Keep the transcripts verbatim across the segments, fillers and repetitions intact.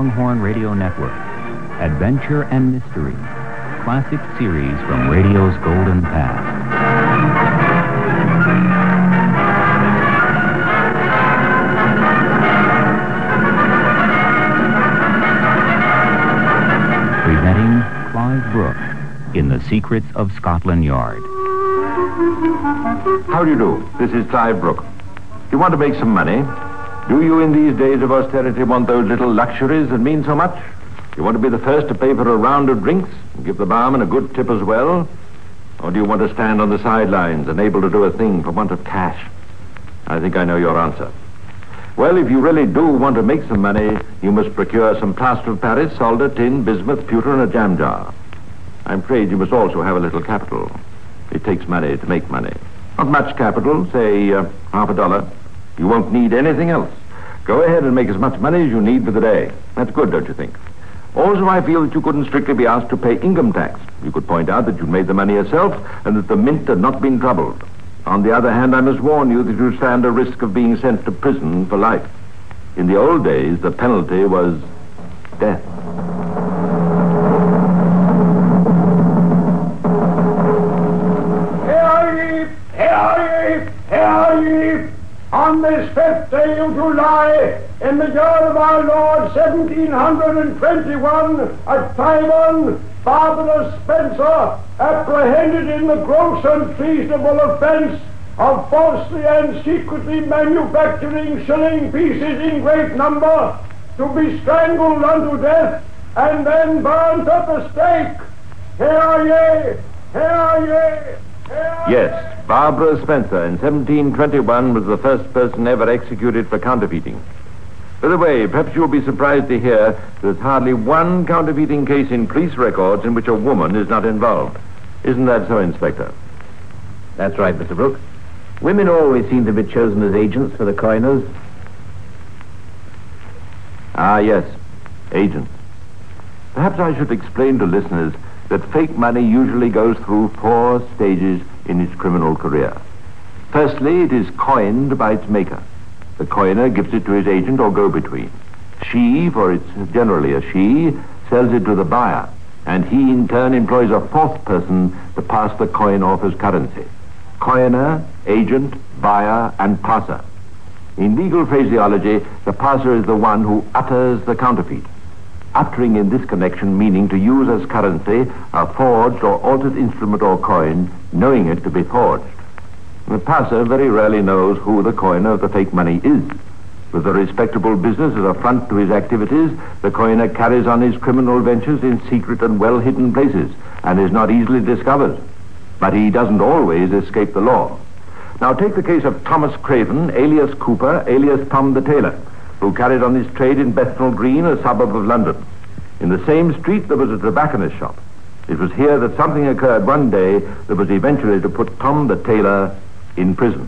Longhorn Radio Network. Adventure and mystery. Classic series from radio's golden past. Presenting Clive Brooke in The Secrets of Scotland Yard. How do you do? This is Clive Brooke. You want to make some money? Do you, in these days of austerity, want those little luxuries that mean so much? You want to be the first to pay for a round of drinks and give the barman a good tip as well? Or do you want to stand on the sidelines, unable to do a thing for want of cash? I think I know your answer. Well, if you really do want to make some money, you must procure some plaster of Paris, solder, tin, bismuth, pewter, and a jam jar. I'm afraid you must also have a little capital. It takes money to make money. Not much capital, say uh, half a dollar. You won't need anything else. Go ahead and make as much money as you need for the day. That's good, don't you think? Also, I feel that you couldn't strictly be asked to pay income tax. You could point out that you'd made the money yourself and that the mint had not been troubled. On the other hand, I must warn you that you stand a risk of being sent to prison for life. In the old days, the penalty was death. On this fifth day of July, in the year of our Lord seventeen twenty-one, at Tyburn, Barbara Spencer, apprehended in the gross and treasonable offence of falsely and secretly manufacturing shilling pieces in great number, to be strangled unto death, and then burnt at the stake. Hear ye! Hear ye! Yes, Barbara Spencer in seventeen twenty-one was the first person ever executed for counterfeiting. By the way, perhaps you'll be surprised to hear there's hardly one counterfeiting case in police records in which a woman is not involved. Isn't that so, Inspector? That's right, Mister Brooke. Women always seem to be chosen as agents for the coiners. Ah, yes, agents. Perhaps I should explain to listeners that fake money usually goes through four stages in its criminal career. Firstly, it is coined by its maker. The coiner gives it to his agent or go-between. She, for it's generally a she, sells it to the buyer, and he in turn employs a fourth person to pass the coin off as currency. Coiner, agent, buyer, and passer. In legal phraseology, the passer is the one who utters the counterfeit. Uttering in this connection meaning to use as currency a forged or altered instrument or coin, knowing it to be forged. The passer very rarely knows who the coiner of the fake money is. With a respectable business as a front to his activities, the coiner carries on his criminal ventures in secret and well-hidden places and is not easily discovered. But he doesn't always escape the law. Now take the case of Thomas Craven, alias Cooper, alias Tom the Tailor, who carried on his trade in Bethnal Green, a suburb of London. In the same street there was a tobacconist's shop. It was here that something occurred one day that was eventually to put Tom the Tailor in prison.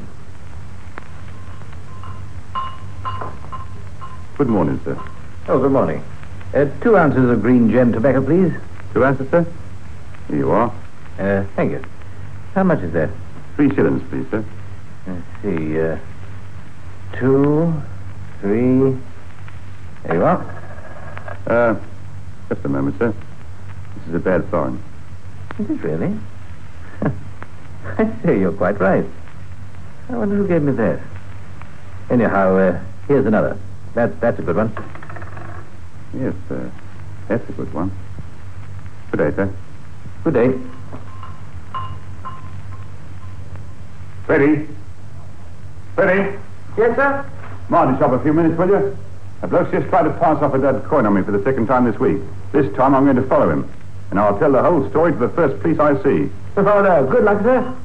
Good morning, sir. Oh, good morning. Uh, two ounces of green gem tobacco, please. Two ounces, sir? Here you are. Uh, thank you. How much is that? Three shillings, please, sir. Let's see, uh, two, three... There you are. Uh, just a moment, sir. This is a bad florin. Is it really? I say, you're quite right. I wonder who gave me that. Anyhow, uh, here's another. That, that's a good one. Yes, uh, that's a good one. Good day, sir. Good day. Freddie? Freddie? Yes, sir? Come on, shop a few minutes, will you? A bloke's just tried to pass off a dead coin on me for the second time this week. This time I'm going to follow him. And I'll tell the whole story to the first police I see. Oh, no. Good luck, sir.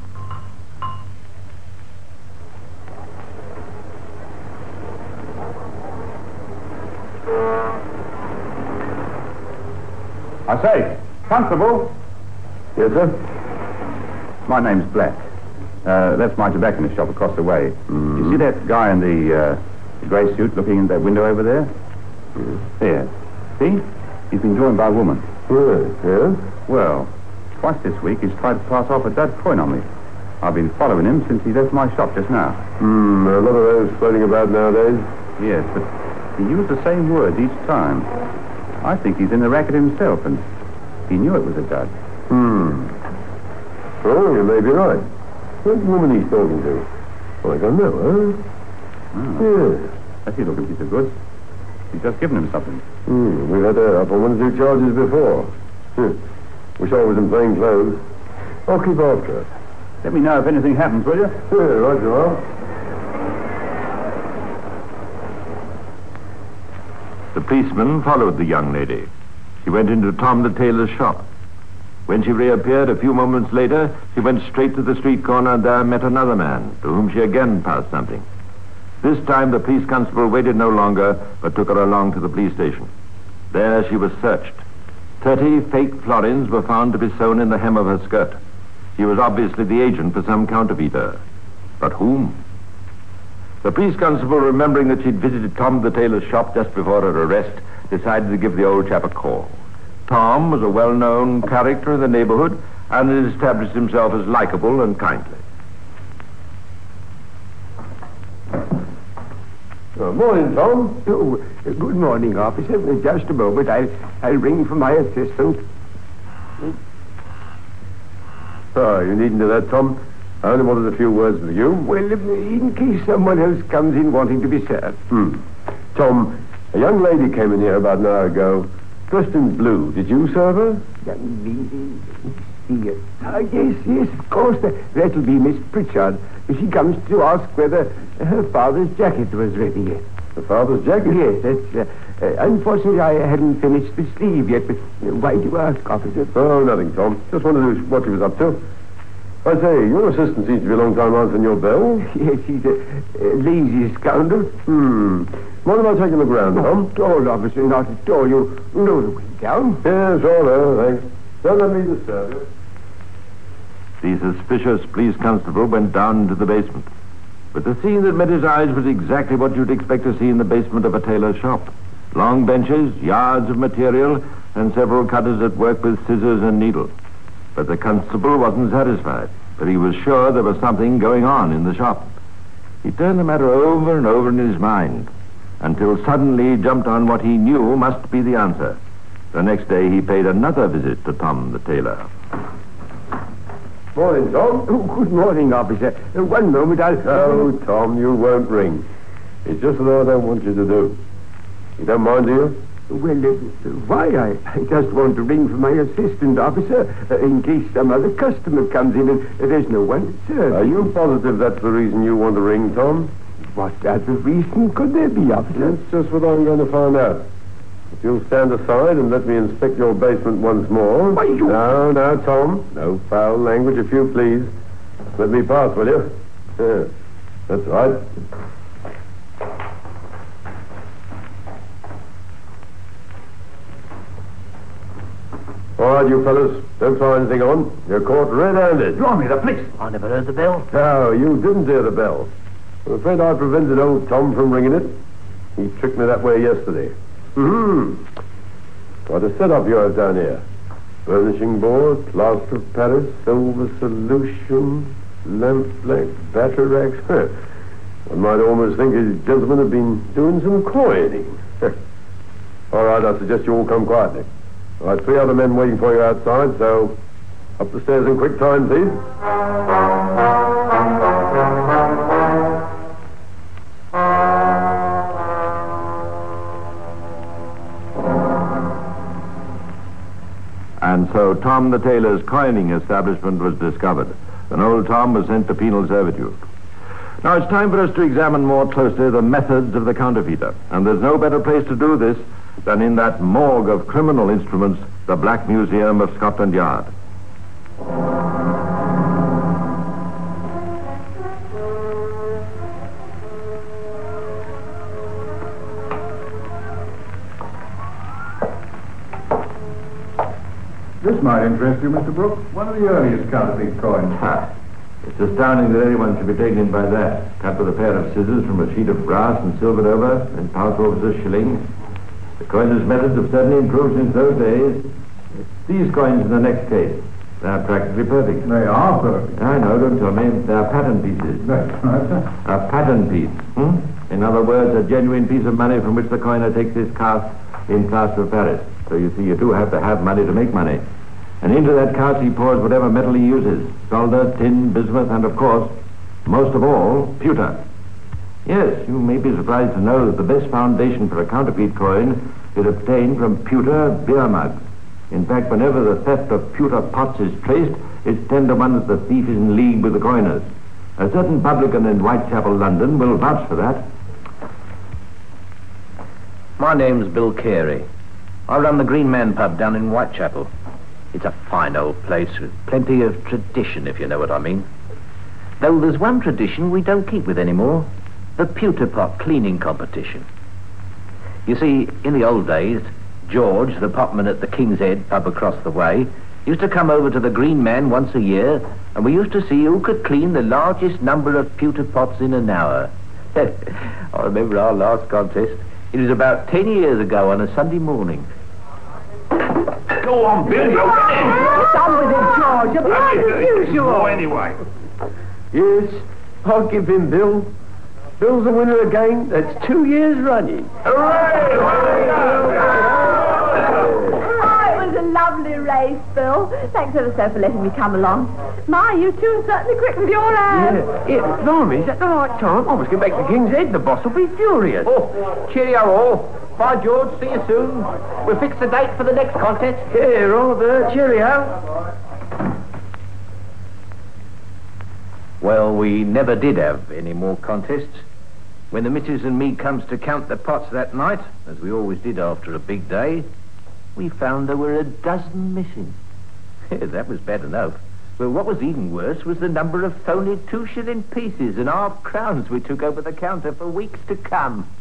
I say, Constable. Yes, sir? My name's Black. Uh, that's my tobacconist shop across the way. Mm-hmm. You see that guy in the, uh, the grey suit looking in that window over there? Yes. There. See? He's been joined by a woman. Good, yes? Well, twice this week he's tried to pass off a dead coin on me. I've been following him since he left my shop just now. Hmm, there are a lot of those floating about nowadays. Yes, but He used the same words each time. I think he's in the racket himself, and he knew it was a dud. Hmm. Oh, you may be right. Where's the woman he's talking to? Well, I don't know, huh? Oh. Yeah. That's his looking piece of goods. He's just given him something. Hmm. We've had her up on one or two charges before. Hmm. Wish I was in plain clothes. I'll keep after her. Let me know if anything happens, will you? Yeah, right you are. The policeman followed the young lady. She went into Tom the tailor's shop. When she reappeared a few moments later, she went straight to the street corner and there met another man, to whom she again passed something. This time the police constable waited no longer, but took her along to the police station. There she was searched. Thirty fake florins were found to be sewn in the hem of her skirt. She was obviously the agent for some counterfeiter. But whom? The police constable, remembering that she'd visited Tom the tailor's shop just before her arrest, decided to give the old chap a call. Tom was a well-known character in the neighborhood and had established himself as likable and kindly. Oh, morning, Tom. Oh, uh, good morning, officer. Uh, Just a moment. I'll, I'll ring for my assistant. Oh, you needn't do that, Tom. I only wanted a few words with you. Well, in case someone else comes in wanting to be served. Hmm. Tom, a young lady came in here about an hour ago, dressed in blue. Did you serve her? Young lady? Yes. Ah, yes, yes, of course. That, that'll be Miss Pritchard. She comes to ask whether her father's jacket was ready yet. Her father's jacket? Yes, that's... Uh, uh, unfortunately, I hadn't finished the sleeve yet, but uh, why do you ask, officer? Oh, nothing, Tom. Just wanted to know what she was up to. I say, your assistant seems to be a long time answering your bell. Yes, he's a, a lazy scoundrel. Hmm. What about taking the ground, Tom? Not at all, officer, not at all. You know the way down. Yes, all right, thanks. Don't let me disturb you. The suspicious police constable went down into the basement. But the scene that met his eyes was exactly what you'd expect to see in the basement of a tailor's shop. Long benches, yards of material, and several cutters at work with scissors and needles. But the constable wasn't satisfied, but he was sure there was something going on in the shop. He turned the matter over and over in his mind, until suddenly he jumped on what he knew must be the answer. The next day he paid another visit to Tom the tailor. Morning, Tom. Oh, good morning, officer. Uh, one moment, I'll... No, Tom, you won't ring. It's just what I don't want you to do. You don't mind, do you? Well, uh, why? I, I just want to ring for my assistant, officer, uh, in case some other customer comes in and uh, there's no one to serve. Are you positive that's the reason you want to ring, Tom? What other reason could there be, officer? That's just what I'm going to find out. If you'll stand aside and let me inspect your basement once more. Why, you... No, no, Tom. No foul language, if you please. Let me pass, will you? Yeah, that's right. All right, you fellas. Don't try anything on. You're caught red-handed. Blimey, the police. I never heard the bell. No, you didn't hear the bell. I'm afraid I prevented old Tom from ringing it. He tricked me that way yesterday. Hmm. Got a setup yours down here. Furnishing board, plaster of Paris, silver solution, lamp black, battery racks. One might almost think his gentlemen have been doing some coining. All right, I suggest you all come quietly. All right, three other men waiting for you outside, so up the stairs in quick time, please. And so Tom the tailor's coining establishment was discovered, and old Tom was sent to penal servitude. Now it's time for us to examine more closely the methods of the counterfeiter, and there's no better place to do this than in that morgue of criminal instruments, the Black Museum of Scotland Yard. This might interest you, Mister Brooks. One of the earliest counterfeit coins. Ha. It's astounding that anyone should be taken in by that. Cut with a pair of scissors from a sheet of brass and silvered over, and passed off as a shilling. The coiner's methods have certainly improved since those days. These coins in the next case, they're practically perfect. They are perfect. I know, don't tell me. They're pattern pieces. That's right, sir. A pattern piece. Hmm? In other words, a genuine piece of money from which the coiner takes his cast in plaster of Paris. So you see, you do have to have money to make money. And into that cast he pours whatever metal he uses. Solder, tin, bismuth, and of course, most of all, pewter. Yes, you may be surprised to know that the best foundation for a counterfeit coin is obtained from pewter beer mugs. In fact, whenever the theft of pewter pots is traced, it's ten to one that the thief is in league with the coiners. A certain publican in Whitechapel, London, will vouch for that. My name's Bill Carey. I run the Green Man pub down in Whitechapel. It's a fine old place with plenty of tradition, if you know what I mean. Though there's one tradition we don't keep with anymore, the pewter pot cleaning competition. You see, in the old days, George, the potman at the King's Head pub across the way, used to come over to the Green Man once a year, and we used to see who could clean the largest number of pewter pots in an hour. I remember our last contest. It was about ten years ago on a Sunday morning. Go on, Bill. Go Get on with it, George. You're blind as usual. Oh, anyway. Yes, I'll give him Bill. Bill's the winner again. That's two years running. A lovely race, Bill. Thanks ever so for letting me come along. My, you two are certainly quick with your hands. Yeah, yeah, blimey, is that the right time? I was going back to King's Head. The boss will be furious. Oh, cheerio all. Bye, George. See you soon. We'll fix the date for the next contest. Yeah, Robert. Cheerio. Well, we never did have any more contests. When the missus and me comes to count the pots that night, as we always did after a big day, we found there were a dozen missing. That was bad enough. Well, what was even worse was the number of phony two-shilling pieces and half crowns we took over the counter for weeks to come.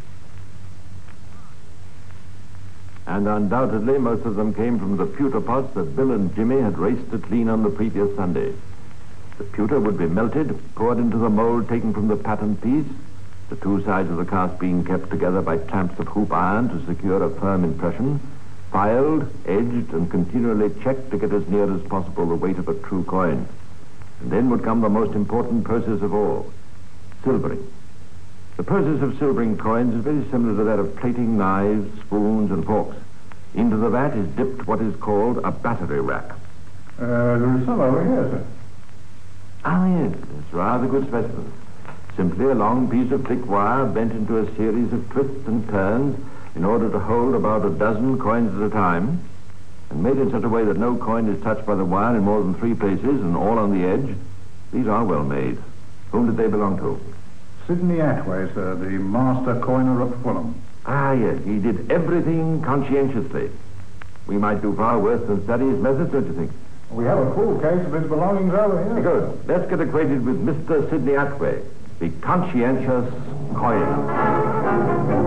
And undoubtedly, most of them came from the pewter pots that Bill and Jimmy had raced to clean on the previous Sunday. The pewter would be melted, poured into the mold taken from the pattern piece, the two sides of the cast being kept together by clamps of hoop iron to secure a firm impression, filed, edged, and continually checked to get as near as possible the weight of a true coin. And then would come the most important process of all, silvering. The process of silvering coins is very similar to that of plating knives, spoons, and forks. Into the vat is dipped what is called a battery rack. Uh, there is some over here, sir. Ah, yes, it's rather good specimen. Simply a long piece of thick wire bent into a series of twists and turns in order to hold about a dozen coins at a time, and made in such a way that no coin is touched by the wire in more than three places, and all on the edge. These are well made. Whom did they belong to? Sidney Atway, sir, the master coiner of Fulham. Ah, yes, he did everything conscientiously. We might do far worse than study his methods, don't you think? We have a full case of his belongings over here. Good. Let's get acquainted with Mister Sidney Atway, the conscientious coiner.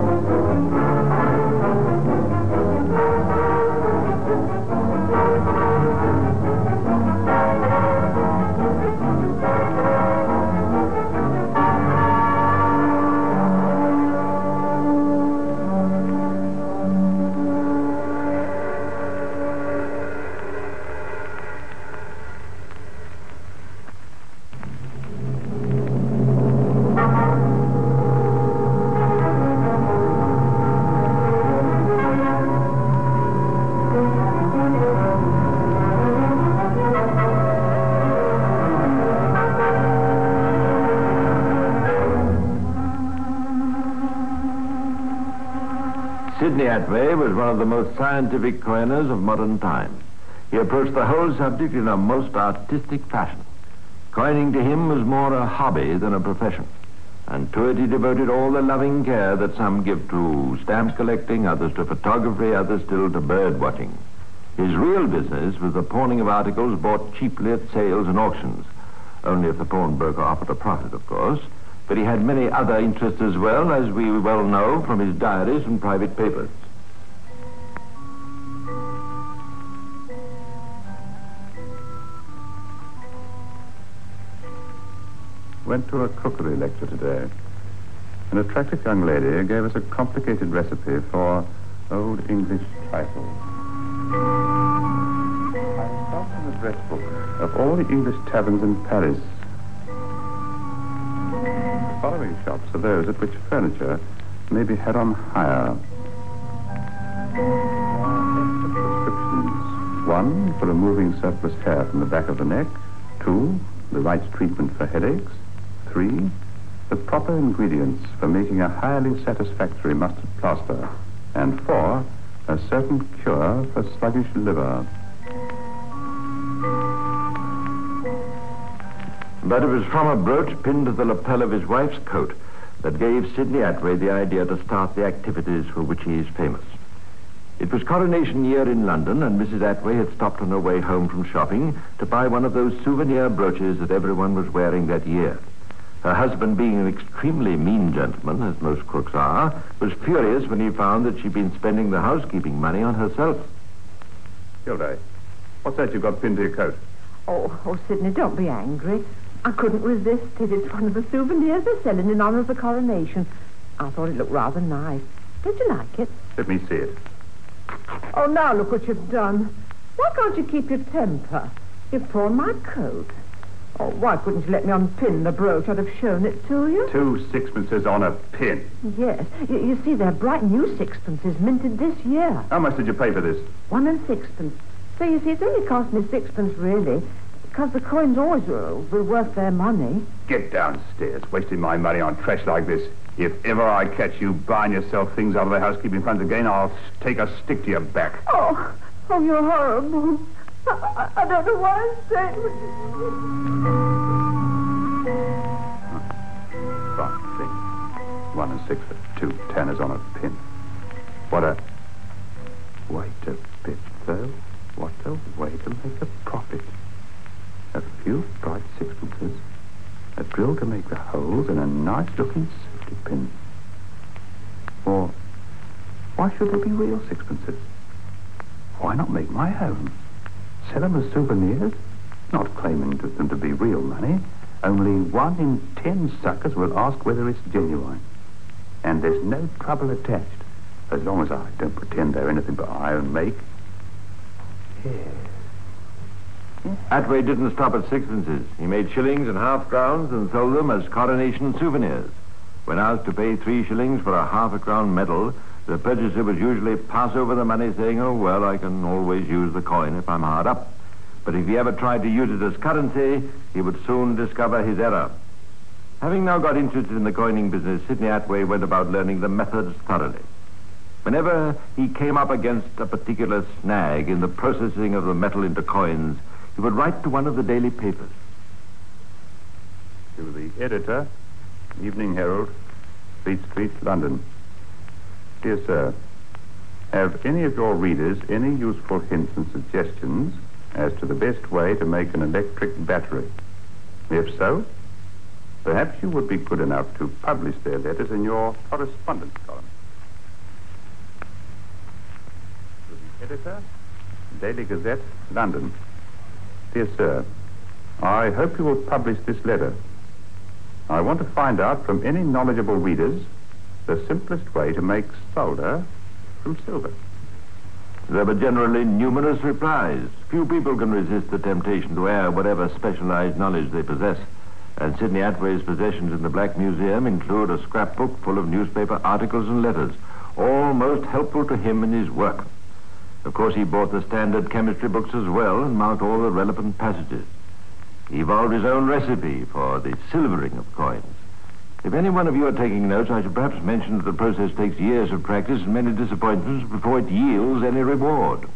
Sidney Atway was one of the most scientific coiners of modern times. He approached the whole subject in a most artistic fashion. Coining to him was more a hobby than a profession, and to it he devoted all the loving care that some give to stamp collecting, others to photography, others still to bird watching. His real business was the pawning of articles bought cheaply at sales and auctions, only if the pawnbroker offered a profit, of course. But he had many other interests as well, as we well know from his diaries and private papers. Went to a cookery lecture today. An attractive young lady gave us a complicated recipe for old English trifles. I found an address book of all the English taverns in Paris. following shops are those at which furniture may be had on hire. Prescriptions. One, for removing surplus hair from the back of the neck. Two, the right treatment for headaches. Three, the proper ingredients for making a highly satisfactory mustard plaster. And four, a certain cure for sluggish liver. But it was from a brooch pinned to the lapel of his wife's coat that gave Sidney Attray the idea to start the activities for which he is famous. It was Coronation year in London, and Missus Attray had stopped on her way home from shopping to buy one of those souvenir brooches that everyone was wearing that year. Her husband, being an extremely mean gentleman, as most crooks are, was furious when he found that she'd been spending the housekeeping money on herself. Gilday, what's that you've got pinned to your coat? Oh, oh, Sidney, don't be angry. I couldn't resist it. It's one of the souvenirs they're selling in honor of the coronation. I thought it looked rather nice. Did you like it? Let me see it. Oh, now look what you've done. Why can't you keep your temper? You've torn my coat. Oh, why couldn't you let me unpin the brooch? I'd have shown it to you. Two sixpences on a pin. Yes. You, you see, they're bright new sixpences, minted this year. How much did you pay for this? One and sixpence. So, you see, it's only cost me sixpence, really, because the coins always will be worth their money. Get downstairs, wasting my money on trash like this. If ever I catch you buying yourself things out of the housekeeping funds again, I'll take a stick to your back. Oh, oh, you're horrible. I, I don't know why I'm saying it. Fine thing. One and six for two tanners on a pin. What a... Wait a bit, though. What a way to make a profit. A few bright sixpences, a drill to make the holes, and a nice-looking safety pin. Or, why should they be real sixpences? Why not make my own? Sell them as souvenirs, not claiming to them to be real money. Only one in ten suckers will ask whether it's genuine. And there's no trouble attached, as long as I don't pretend they're anything but I own make. Yes. Attray didn't stop at sixpences. He made shillings and half crowns and sold them as coronation souvenirs. When asked to pay three shillings for a half a crown medal, the purchaser would usually pass over the money, saying, oh, well, I can always use the coin if I'm hard up. But if he ever tried to use it as currency, he would soon discover his error. Having now got interested in the coining business, Sidney Attray went about learning the methods thoroughly. Whenever he came up against a particular snag in the processing of the metal into coins, he would write to one of the daily papers. To the editor, Evening Herald, Fleet Street, London. Dear sir, have any of your readers any useful hints and suggestions as to the best way to make an electric battery? If so, perhaps you would be good enough to publish their letters in your correspondence column. To the editor, Daily Gazette, London. Dear sir, I hope you will publish this letter. I want to find out from any knowledgeable readers the simplest way to make solder from silver. There were generally numerous replies. Few people can resist the temptation to air whatever specialized knowledge they possess. And Sidney Attray's possessions in the Black Museum include a scrapbook full of newspaper articles and letters, all most helpful to him in his work. Of course, he bought the standard chemistry books as well and marked all the relevant passages. He evolved his own recipe for the silvering of coins. If any one of you are taking notes, I should perhaps mention that the process takes years of practice and many disappointments before it yields any reward.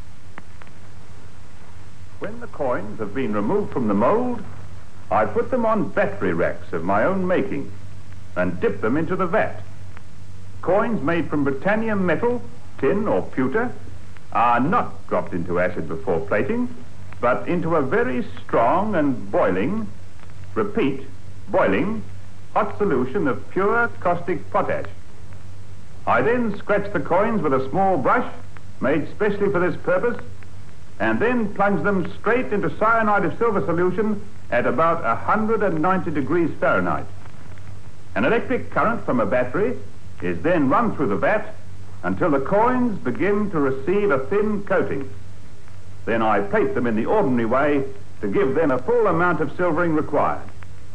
When the coins have been removed from the mold, I put them on battery racks of my own making and dip them into the vat. Coins made from Britannia metal, tin or pewter, are not dropped into acid before plating, but into a very strong and boiling, repeat, boiling, hot solution of pure caustic potash. I then scratch the coins with a small brush made specially for this purpose, and then plunge them straight into cyanide of silver solution at about one hundred ninety degrees Fahrenheit. An electric current from a battery is then run through the vat until the coins begin to receive a thin coating. Then I plate them in the ordinary way to give them a full amount of silvering required.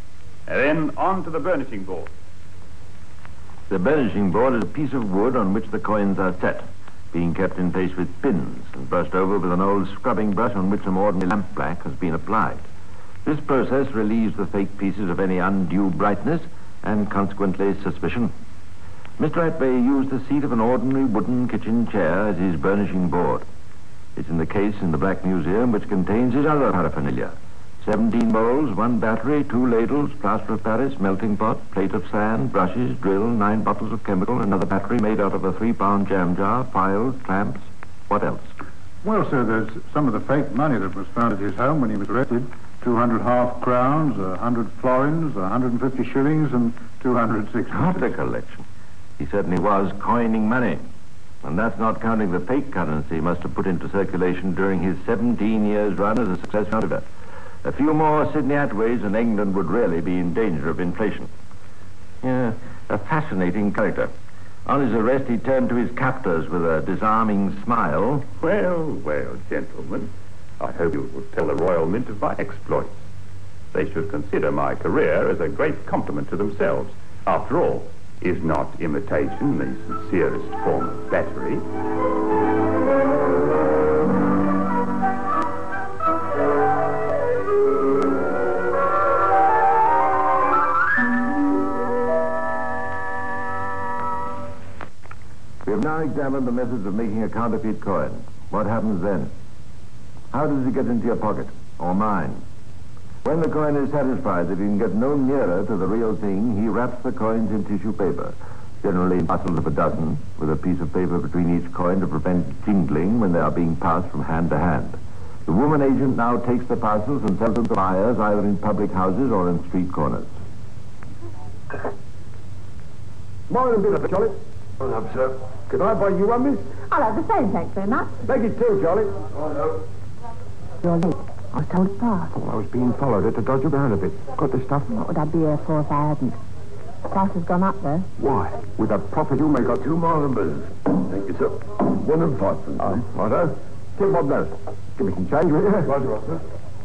And then on to the burnishing board. The burnishing board is a piece of wood on which the coins are set, being kept in place with pins and brushed over with an old scrubbing brush on which some ordinary lampblack has been applied. This process relieves the fake pieces of any undue brightness and consequently suspicion. Mister Atway used the seat of an ordinary wooden kitchen chair as his burnishing board. It's in the case in the Black Museum, which contains his other paraphernalia. Seventeen bowls, one battery, two ladles, plaster of Paris, melting pot, plate of sand, brushes, drill, nine bottles of chemical, another battery made out of a three-pound jam jar, files, clamps. What else? Well, sir, there's some of the fake money that was found at his home when he was arrested. two hundred half crowns, a hundred florins, a hundred and fifty shillings, and two hundred sixty. What a collection. He certainly was coining money. And that's not counting the fake currency he must have put into circulation during his seventeen years run as a successful counterfeiter. A few more Sidney Atways and England would really be in danger of inflation. Yeah, a fascinating character. On his arrest, he turned to his captors with a disarming smile. Well, well, gentlemen, I hope you will tell the Royal Mint of my exploits. They should consider my career as a great compliment to themselves. After all, is not imitation the sincerest form of flattery? We have now examined the methods of making a counterfeit coin. What happens then? How does it get into your pocket, or mine? When the coin is satisfied that he can get no nearer to the real thing, he wraps the coins in tissue paper, generally in parcels of a dozen, with a piece of paper between each coin to prevent jingling when they are being passed from hand to hand. The woman agent now takes the parcels and sells them to buyers either in public houses or in street corners. Morning, Bill, Charlie. Well, up, sir. Could I buy you one, miss? I'll have the same, thanks very much. Make it two, Charlie. Oh, no. You're late. I was told apart. Oh, I was being followed. Had to dodge around a bit. Got the stuff? What would I be here for if I hadn't? The price has gone up, though. Why? With a profit you make up two more numbers. Thank you, sir. One and five. Oh, righto. Give Bob those. Give me some change, will you? Roger, sir.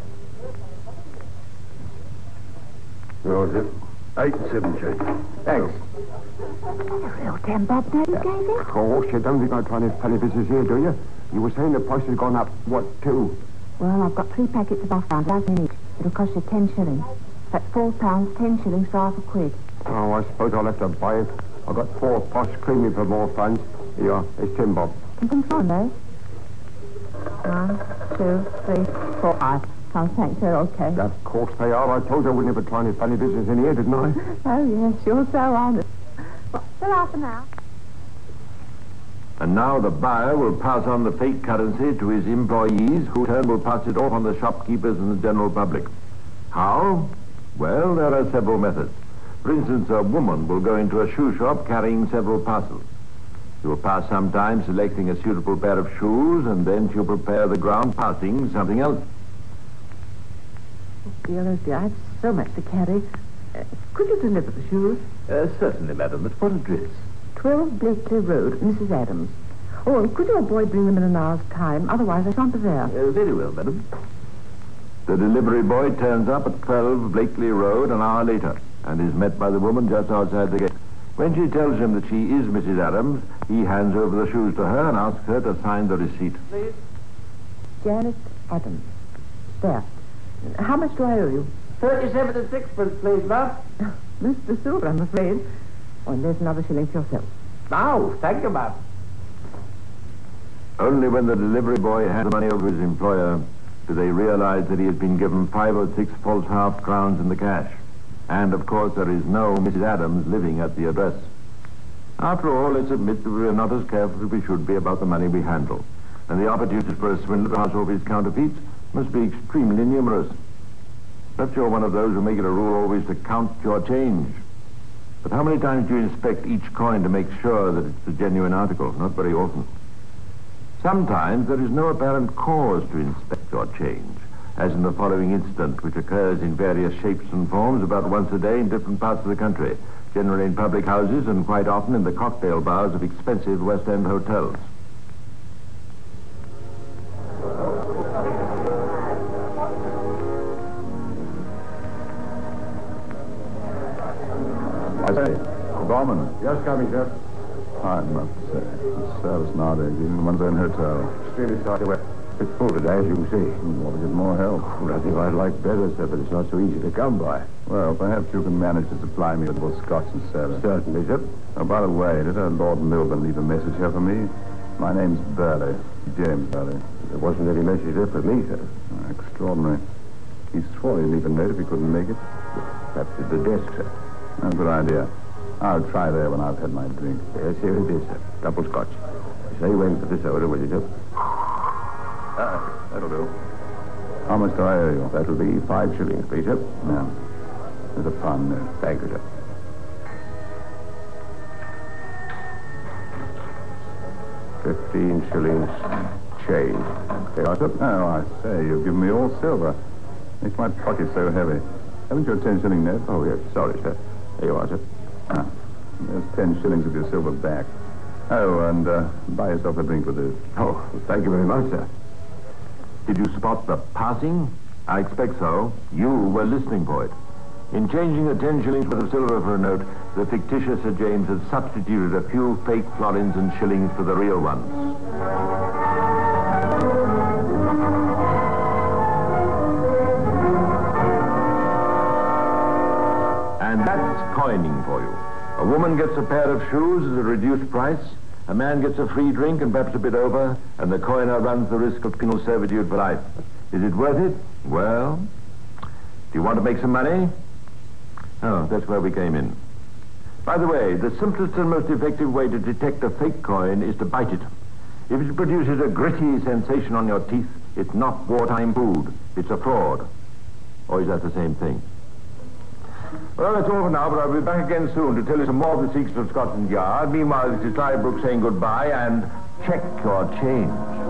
Right, it. Eight and seven change. Thanks. A real ten bob note you gave him? Of course, you don't think I'm trying this penny business here, do you? You were saying the price has gone up, what, two? Well, I've got three packets of off round, a dozen each. It'll cost you ten shillings. That's four pounds, ten shillings for half a quid. Oh, I suppose I'll have to buy it. I've got four posh creamy for more funds. Here you are. It's ten bob. Something fun, though. One, two, three, four, five. Oh, thanks, they're okay. Of course they are. I told you I wouldn't ever try any funny business in here, didn't I? Oh, yes, you're so honest. Well, still half an hour. And now the buyer will pass on the fake currency to his employees, who in turn will pass it off on the shopkeepers and the general public. How? Well, there are several methods. For instance, a woman will go into a shoe shop carrying several parcels. She will pass some time selecting a suitable pair of shoes, and then she'll prepare the ground passing something else. Oh, dear, oh, dear, I have so much to carry. Uh, could you deliver the shoes? Uh, certainly, madam. At what address? twelve Blakely Road, Missus Adams. Oh, and could your boy bring them in an hour's time? Otherwise, I shan't be there. Uh, very well, madam. The delivery boy turns up at twelve Blakely Road an hour later and is met by the woman just outside the gate. When she tells him that she is Missus Adams, he hands over the shoes to her and asks her to sign the receipt. Please? Janet Adams. There. How much do I owe you? Thirty-seven and sixpence, please, ma'am. Mister Silver, I'm afraid. Oh, and there's another shilling for yourself. Now, thank you, ma'am. Only when the delivery boy hands the money over to his employer do they realize that he has been given five or six false half crowns in the cash. And, of course, there is no Missus Adams living at the address. After all, let's admit that we are not as careful as we should be about the money we handle. And the opportunities for a swindler to pass off his counterfeits must be extremely numerous. Perhaps you're one of those who make it a rule always to count your change. But how many times do you inspect each coin to make sure that it's a genuine article? Not very often. Sometimes there is no apparent cause to inspect your change, as in the following incident, which occurs in various shapes and forms about once a day in different parts of the country, generally in public houses and quite often in the cocktail bars of expensive West End hotels. I say, Gorman. Just coming, sir. I must say, the service nowadays, even in one's own hotel. Still, it's hard to wear. It's full today, as you can see. Want to get more help? Well, I think I'd like better, sir, but it's not so easy to come by. Well, perhaps you can manage to supply me with both Scotch and soda. Certainly, sir. Oh, by the way, did uh, Lord Milburn leave a message here for me? My name's Burley, James Burley. There wasn't any message there for me, sir. Oh, extraordinary. He swore he'd leave a note if he couldn't make it. Perhaps at the desk, sir. Oh, good idea. I'll try there when I've had my drink. Yes, here it is, sir. Double Scotch. Say when for the soda, will you, sir? Ah, that'll do. How much do I owe you? That'll be five shillings, please, sir. Yeah. There's a pound there. Thank you, sir. Fifteen shillings change. There you are, sir. Oh, I say, you've given me all silver. Makes my pocket so heavy. Haven't you a ten shilling note? Oh, yes. Sorry, sir. There you are, sir. Ah, there's ten shillings of your silver back. Oh, and uh, buy yourself a drink with this. Oh, thank you very much, sir. Did you spot the passing? I expect so. You were listening for it. In changing the ten shillings worth of silver for a note, the fictitious Sir James had substituted a few fake florins and shillings for the real ones. And that's coining for you. A woman gets a pair of shoes at a reduced price, a man gets a free drink and perhaps a bit over, and the coiner runs the risk of penal servitude for life. Is it worth it? Well, do you want to make some money? Oh, that's where we came in. By the way, the simplest and most effective way to detect a fake coin is to bite it. If it produces a gritty sensation on your teeth, it's not wartime food. It's a fraud. Or is that the same thing? Well, that's all for now, but I'll be back again soon to tell you some more of the secrets of Scotland Yard. Meanwhile, this is Clive Brooks saying goodbye, and check your change.